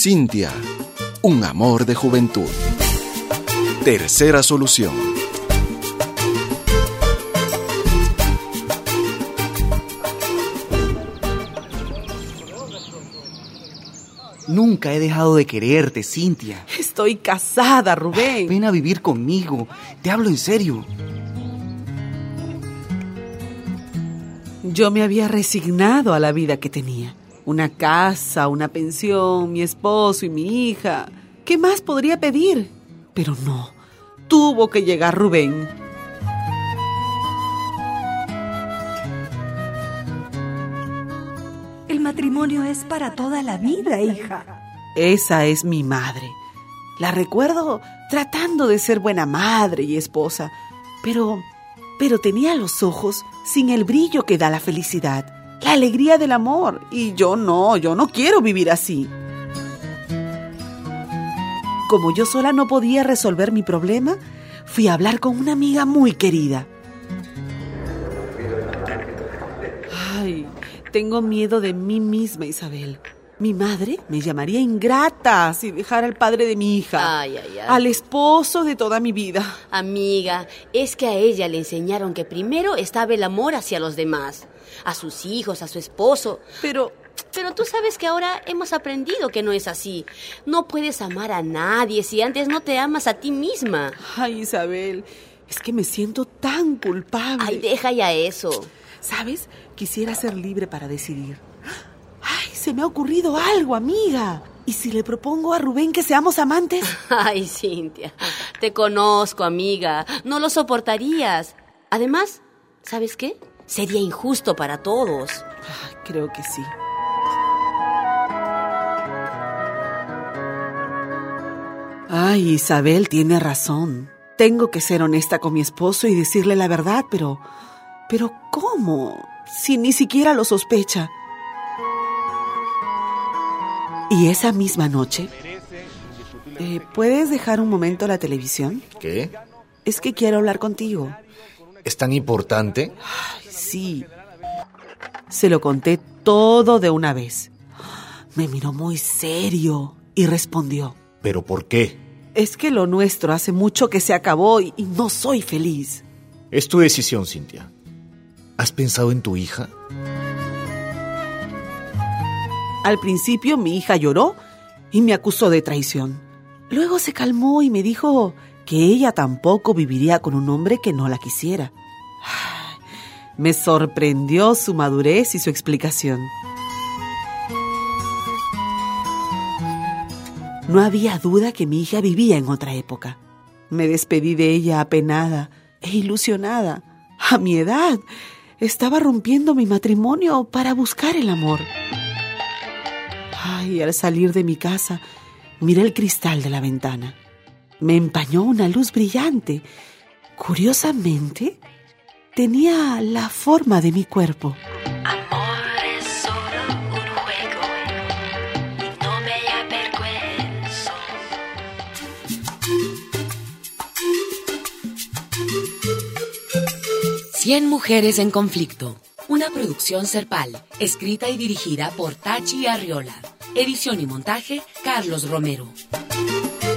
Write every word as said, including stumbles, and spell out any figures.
Cintia, un amor de juventud. Tercera solución. Nunca he dejado de quererte, Cintia. Estoy casada, Rubén. Ven a vivir conmigo. Te hablo en serio. Yo me había resignado a la vida que tenía. Una casa, una pensión, mi esposo y mi hija. ¿Qué más podría pedir? Pero no, tuvo que llegar Rubén. El matrimonio es para toda la vida, hija. Esa es mi madre. La recuerdo tratando de ser buena madre y esposa, pero, pero tenía los ojos sin el brillo que da la felicidad, la alegría del amor. Y yo no, yo no quiero vivir así. Como yo sola no podía resolver mi problema, fui a hablar con una amiga muy querida. Ay, tengo miedo de mí misma, Isabel. Mi madre me llamaría ingrata si dejara al padre de mi hija. Ay, ay, ay. Al esposo de toda mi vida. Amiga, es que a ella le enseñaron que primero estaba el amor hacia los demás. A sus hijos, a su esposo. Pero... Pero tú sabes que ahora hemos aprendido que no es así. No puedes amar a nadie si antes no te amas a ti misma. Ay, Isabel, es que me siento tan culpable. Ay, deja ya eso. ¿Sabes? Quisiera ser libre para decidir. Ay, se me ha ocurrido algo, amiga. ¿Y si le propongo a Rubén que seamos amantes? Ay, Cintia, te conozco, amiga. No lo soportarías. Además, ¿sabes qué? Sería injusto para todos. Ay, creo que sí. Ay, Isabel tiene razón. Tengo que ser honesta con mi esposo y decirle la verdad, pero... ¿Pero cómo? Si ni siquiera lo sospecha. Y esa misma noche... Eh, ¿Puedes dejar un momento la televisión? ¿Qué? Es que quiero hablar contigo. ¿Es tan importante? Ay, sí. Se lo conté todo de una vez. Me miró muy serio y respondió. ¿Pero por qué? Es que lo nuestro hace mucho que se acabó y, y no soy feliz. Es tu decisión, Cintia. ¿Has pensado en tu hija? Al principio mi hija lloró y me acusó de traición. Luego se calmó y me dijo que ella tampoco viviría con un hombre que no la quisiera. Ay, me sorprendió su madurez y su explicación. No había duda que mi hija vivía en otra época. Me despedí de ella apenada e ilusionada. A mi edad, estaba rompiendo mi matrimonio para buscar el amor. Ay, al salir de mi casa, miré el cristal de la ventana. Me empañó una luz brillante. Curiosamente, tenía la forma de mi cuerpo. Cien mujeres en conflicto. Una producción Serpal, escrita y dirigida por Tachi Arriola. Edición y montaje, Carlos Romero.